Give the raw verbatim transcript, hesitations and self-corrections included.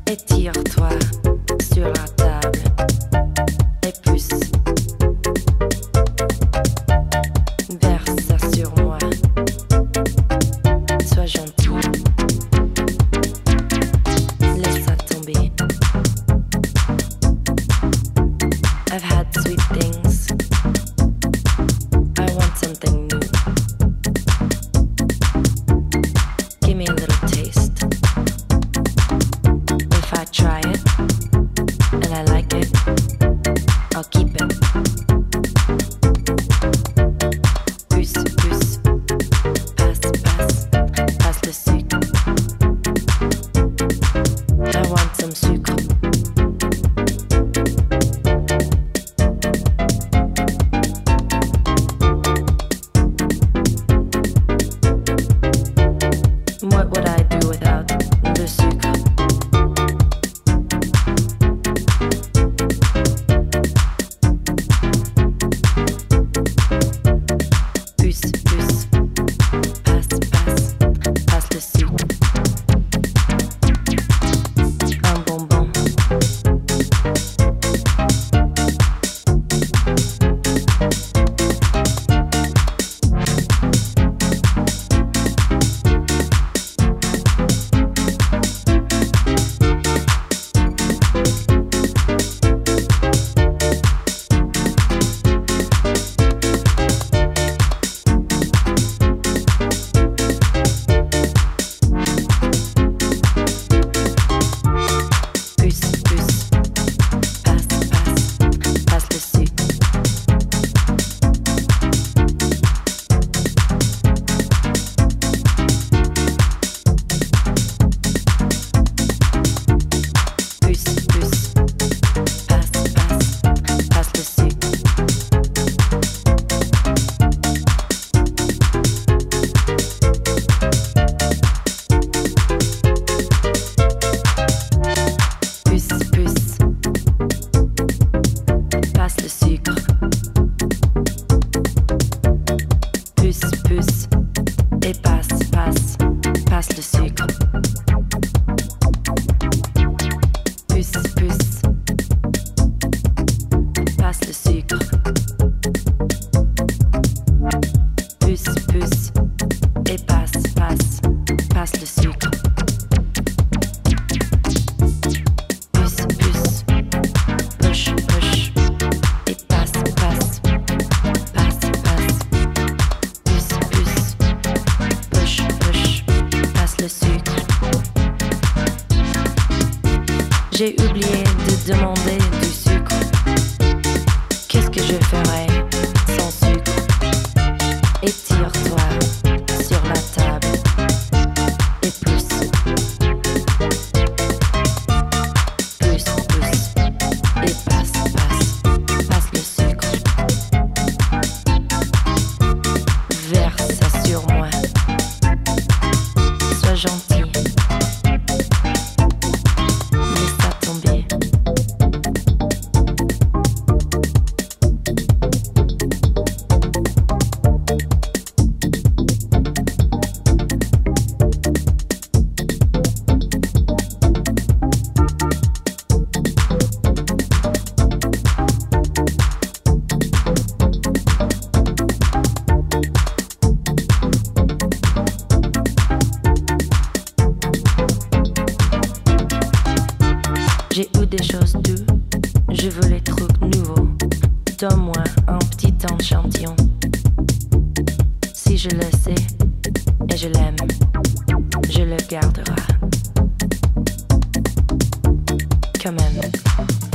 Étire-toi sur la table et pousse. Verse ça sur moi. Sois gentil. Laisse ça tomber. I've had sweet things. I want something new. Give me a little taste. If I try it and I like it, I'll keep it. Pousse, pousse, passe, passe, passe le sucre. I want some sucre. What would I do without le sucre? Pousse, pousse, passe, passe, passe le sucre. Un bonbon. Pousse, pousse, passe, passe, passe le sucre. Pousse, pousse, passe, passe, passe le sucre. Pousse, pousse, passe le sucre. Pousse, pousse, et passe, passe, passe le sucre. Pousse, pousse, passe le sucre. Pousse, pousse, et passe, passe, passe le sucre. Pousse, pousse, push, push, et passe, passe, passe, passe. Pousse, pousse, push, push, passe le sucre. J'ai oublié de demander du sucre. Qu'est-ce que je ferais sans sucre? Étire-toi sur la table et pousse. Pousse, pousse, et passe, passe, passe le sucre. Verse ça sur moi. Sois gentil. Laisse ça tomber. J'ai eu des choses douces, je veux les trucs nouveaux. Donne-moi un petit échantillon. Si je le sais et je l'aime, je le garderai. Quand même.